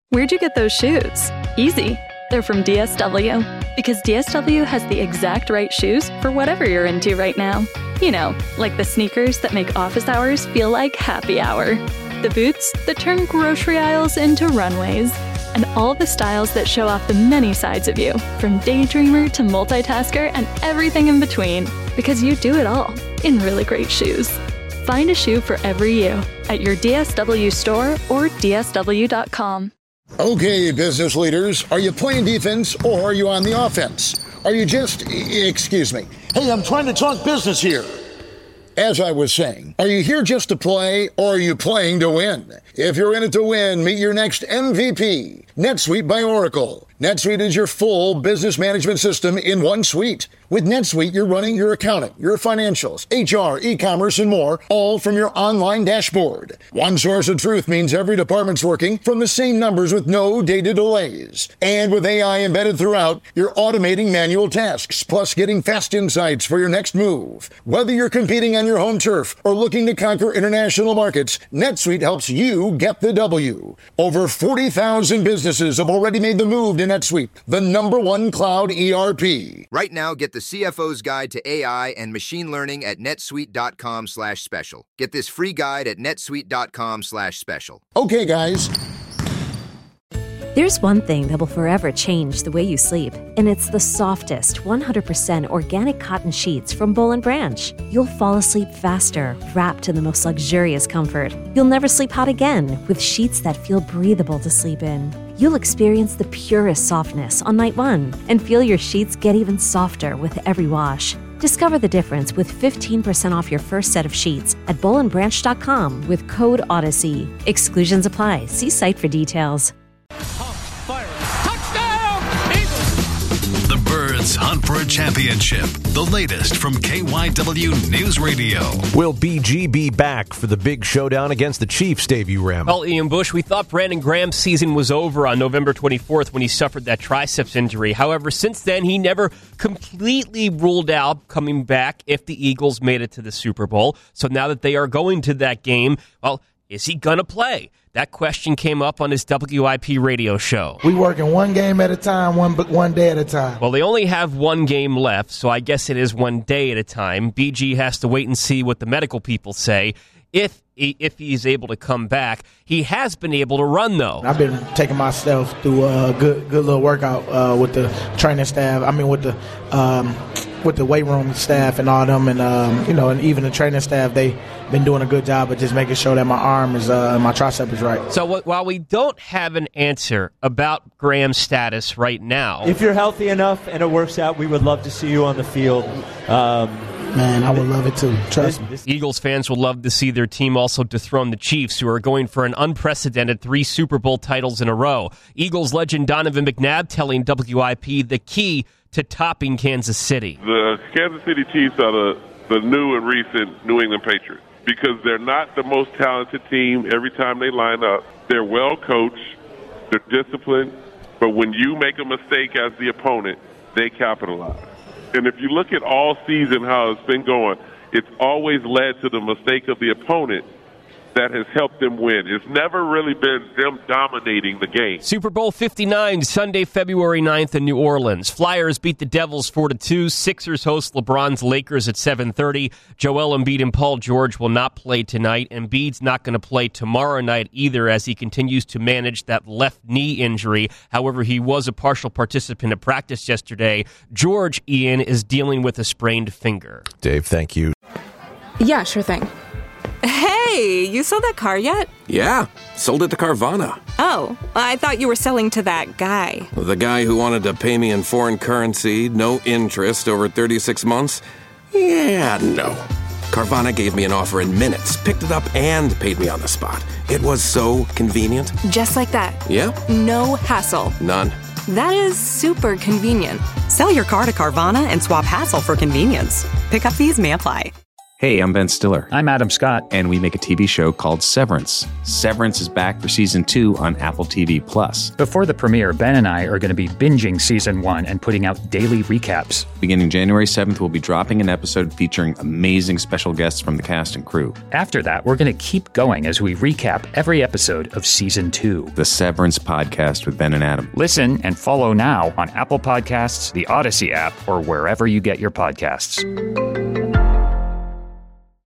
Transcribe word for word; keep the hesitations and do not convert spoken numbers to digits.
Where'd you get those shoes? Easy. They're from D S W. Because D S W has the exact right shoes for whatever you're into right now. You know, like the sneakers that make office hours feel like happy hour. The boots that turn grocery aisles into runways. And all the styles that show off the many sides of you, from daydreamer to multitasker and everything in between. Because you do it all in really great shoes. Find a shoe for every you at your D S W store or D S W dot com. Okay, business leaders, are you playing defense or are you on the offense? Are you just, excuse me, hey, I'm trying to talk business here. As I was saying, are you here just to play or are you playing to win? If you're in it to win, meet your next M V P, NetSuite by Oracle. NetSuite is your full business management system in one suite. With NetSuite, you're running your accounting, your financials, H R, e-commerce, and more, all from your online dashboard. One source of truth means every department's working from the same numbers with no data delays. And with A I embedded throughout, you're automating manual tasks, plus getting fast insights for your next move. Whether you're competing on your home turf or looking to conquer international markets, NetSuite helps you get the W. Over forty thousand businesses have already made the move to NetSuite, the number one cloud E R P. Right now, get the C F O's Guide to A I and Machine Learning at netsuite.com slash special. Get this free guide at netsuite.com slash special. Okay, guys. There's one thing that will forever change the way you sleep, and it's the softest, one hundred percent organic cotton sheets from Boll and Branch. You'll fall asleep faster, wrapped in the most luxurious comfort. You'll never sleep hot again with sheets that feel breathable to sleep in. You'll experience the purest softness on night one and feel your sheets get even softer with every wash. Discover the difference with fifteen percent off your first set of sheets at boll and branch dot com with code Odyssey. Exclusions apply. See site for details. Hunt for a championship. The latest from K Y W News Radio. Will B G be back for the big showdown against the Chiefs, Dave Uram? Well, Ian Bush, we thought Brandon Graham's season was over on November twenty-fourth when he suffered that triceps injury. However, since then, he never completely ruled out coming back if the Eagles made it to the Super Bowl. So now that they are going to that game, well, is he going to play? That question came up on his W I P radio show. We working one game at a time, one one day at a time. Well, they only have one game left, so I guess it is one day at a time. B G has to wait and see what the medical people say. If he, if he's able to come back, he has been able to run, though. I've been taking myself through a good good little workout uh, with the training staff. I mean, with the um, with the weight room staff and all them, and um, you know, and even the training staff. They been doing a good job of just making sure that my arm is, uh, my tricep is right. So w- while we don't have an answer about Graham's status right now, if you're healthy enough and it works out, we would love to see you on the field. Um, Man, I would love it too. Trust me. Eagles fans will love to see their team also dethrone the Chiefs, who are going for an unprecedented three Super Bowl titles in a row. Eagles legend Donovan McNabb telling W I P the key to topping Kansas City. The Kansas City Chiefs are the, the new and recent New England Patriots because they're not the most talented team every time they line up. They're well coached, they're disciplined, but when you make a mistake as the opponent, they capitalize. And if you look at all season how it's been going, it's always led to the mistake of the opponent that has helped them win. It's never really been them dominating the game. Super Bowl fifty-nine, Sunday, February ninth in New Orleans. Flyers beat the Devils four to two. Sixers host LeBron's Lakers at seven thirty. Joel Embiid and Paul George will not play tonight. Embiid's not going to play tomorrow night either as he continues to manage that left knee injury. However, he was a partial participant at practice yesterday. George, Ian, is dealing with a sprained finger. Dave, thank you. Yeah, sure thing. Hey, you sold that car yet? Yeah, sold it to Carvana. Oh, I thought you were selling to that guy. The guy who wanted to pay me in foreign currency, no interest, over thirty-six months? Yeah, no. Carvana gave me an offer in minutes, picked it up, and paid me on the spot. It was so convenient. Just like that. Yeah. No hassle. None. That is super convenient. Sell your car to Carvana and swap hassle for convenience. Pickup fees may apply. Hey, I'm Ben Stiller. I'm Adam Scott. And we make a T V show called Severance. Severance is back for season two on Apple T V Plus. Before the premiere, Ben and I are going to be binging season one and putting out daily recaps. Beginning January seventh, we'll be dropping an episode featuring amazing special guests from the cast and crew. After that, we're going to keep going as we recap every episode of season two. The Severance Podcast with Ben and Adam. Listen and follow now on Apple Podcasts, the Odyssey app, or wherever you get your podcasts.